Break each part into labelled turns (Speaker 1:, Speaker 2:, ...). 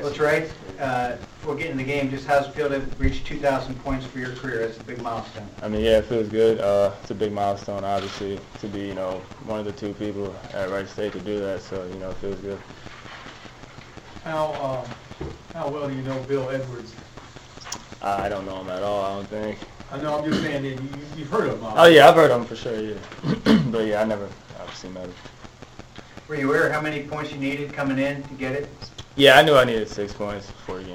Speaker 1: guys.
Speaker 2: Well, Trey, before getting in the game, just how's it feel to reach 2,000 points for your career? That's a big milestone.
Speaker 3: I mean, yeah, it feels good. It's a big milestone, obviously, to be, one of the two people at Wright State to do that. So, it feels good.
Speaker 4: How well do you know Bill Edwards?
Speaker 3: I don't know him at all, I don't think.
Speaker 4: I know, I'm just saying that you've heard of him.
Speaker 3: Oh, yeah, I've heard of him for sure, yeah. But, yeah, I've seen him.
Speaker 2: Were you aware how many points you needed coming in to get it?
Speaker 3: Yeah, I knew I needed 6 points before the game.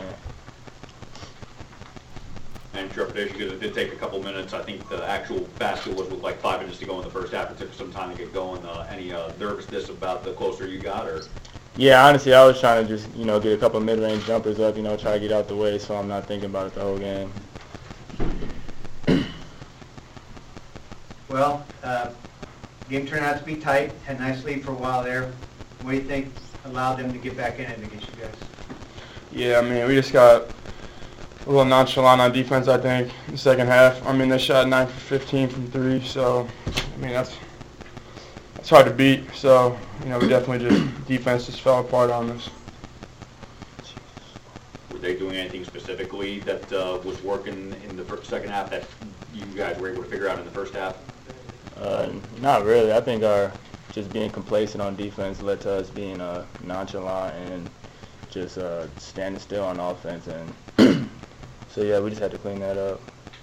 Speaker 1: And trepidation, because it did take a couple minutes. I think the actual basket was with like 5 minutes to go in the first half. It took some time to get going. Any nervousness about the closer you got, or?
Speaker 3: Yeah, honestly, I was trying to just, get a couple of mid-range jumpers up, try to get out the way so I'm not thinking about it the whole game.
Speaker 2: Well, game turned out to be tight. Had a nice lead for a while there. What do you think allowed them to get back in it against you guys?
Speaker 5: Yeah, I mean, we just got a little nonchalant on defense, I think, in the second half. I mean, they shot 9 for 15 from 3, so, I mean, that's hard to beat. So, we definitely defense just fell apart on us.
Speaker 1: Were they doing anything specifically that was working in the second half that you guys were able to figure out in the first half?
Speaker 3: Not really. I think our just being complacent on defense led to us being nonchalant and just standing still on offense. And so, yeah, we just had to clean that up.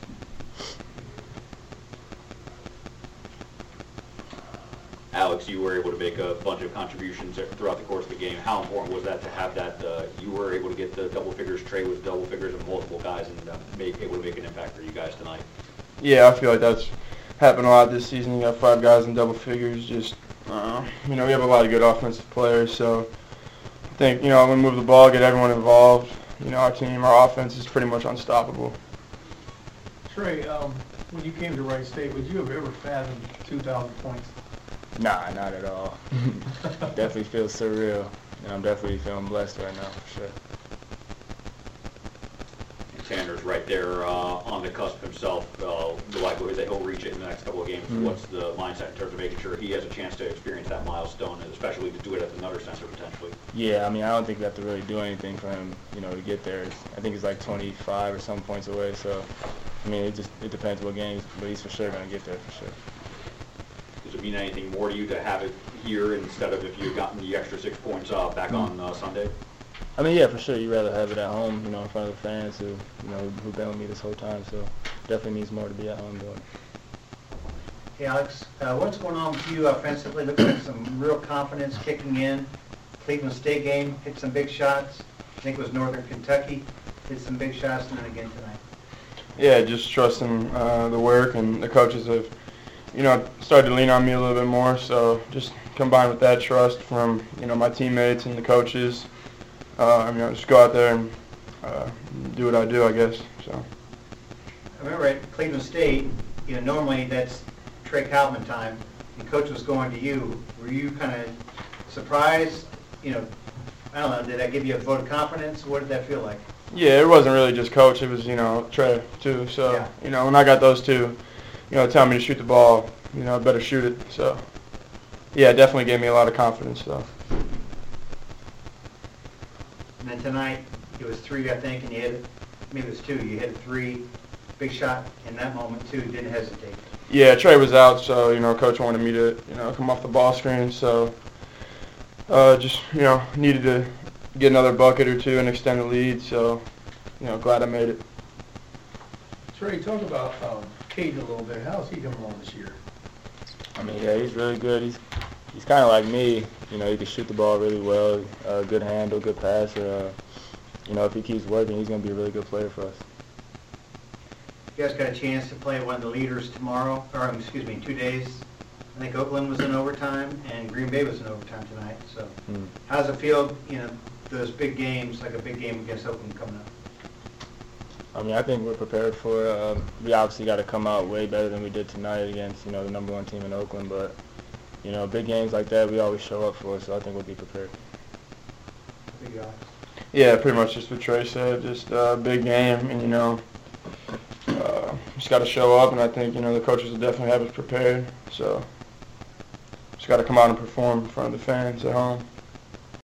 Speaker 1: Alex, you were able to make a bunch of contributions throughout the course of the game. How important was that to have that? You were able to get the double figures. Trey was double figures and multiple guys, and able to make an impact for you guys tonight.
Speaker 5: Yeah, I feel like that's happened a lot this season. You got 5 guys in double figures. Just we have a lot of good offensive players, so I think when we move the ball, get everyone involved. Our team, our offense is pretty much unstoppable.
Speaker 4: Trey, when you came to Wright State, would you have ever fathomed 2,000 points?
Speaker 3: Nah, not at all. Definitely feels surreal, and I'm definitely feeling blessed right now, for sure.
Speaker 1: Tanner's right there on the cusp himself. The likelihood that he'll reach it in the next couple of games.
Speaker 3: Mm-hmm.
Speaker 1: What's the mindset in terms of making sure he has a chance to experience that milestone, and especially to do it at the Nutter Center potentially?
Speaker 3: Yeah, I mean, I don't think we have to really do anything for him, to get there. I think he's like 25 or some points away, so, I mean, it depends what games, but he's for sure going to get there, for sure.
Speaker 1: Does it mean anything more to you to have it here instead of if you had gotten the extra 6 points back on Sunday?
Speaker 3: I mean, yeah, for sure. You'd rather have it at home, in front of the fans who've been with me this whole time. So definitely means more to be at home doing it.
Speaker 2: Hey, Alex, what's going on with you offensively? Looks like some real confidence kicking in. Cleveland State game, hit some big shots. I think it was Northern Kentucky, hit some big shots, and then again tonight.
Speaker 5: Yeah, just trusting the work, and the coaches have, started to lean on me a little bit more. So just combined with that trust from, my teammates and the coaches, just go out there and do what I do, I guess. So.
Speaker 2: I remember at Cleveland State, normally that's Trey Kaufman time. The coach was going to you. Were you kind of surprised? I don't know. Did that give you a vote of confidence? What did that feel like?
Speaker 5: Yeah, it wasn't really just coach. It was, Trey too. So,
Speaker 2: yeah.
Speaker 5: When I got those two, telling me to shoot the ball, I better shoot it. So, yeah, it definitely gave me a lot of confidence, though.
Speaker 2: And then tonight, it was 3, I think, and you hit, maybe it was 2. You hit a 3, big shot in that moment, too. Didn't hesitate.
Speaker 5: Yeah, Trey was out, so, Coach wanted me to, come off the ball screen. So, just, needed to get another bucket or 2 and extend the lead. So, glad I made it.
Speaker 4: Trey, talk about Caden a little bit. How's he coming along this year?
Speaker 3: I mean, yeah, he's really good. He's kind of like me. He can shoot the ball really well, good handle, good passer. If he keeps working, he's going to be a really good player for us.
Speaker 2: You guys got a chance to play one of the leaders tomorrow, or in 2 days. I think Oakland was in overtime, and Green Bay was in overtime tonight. So how does it feel, those big games, like a big game against Oakland coming up?
Speaker 3: I mean, I think we're prepared for it. We obviously got to come out way better than we did tonight against, the number 1 team in Oakland. But, big games like that, we always show up for, so I think we'll be prepared.
Speaker 2: Big guys.
Speaker 5: Yeah, pretty much just what Trey said. Just a big game, and, just got to show up, and I think, the coaches will definitely have us prepared. So just got to come out and perform in front of the fans at home.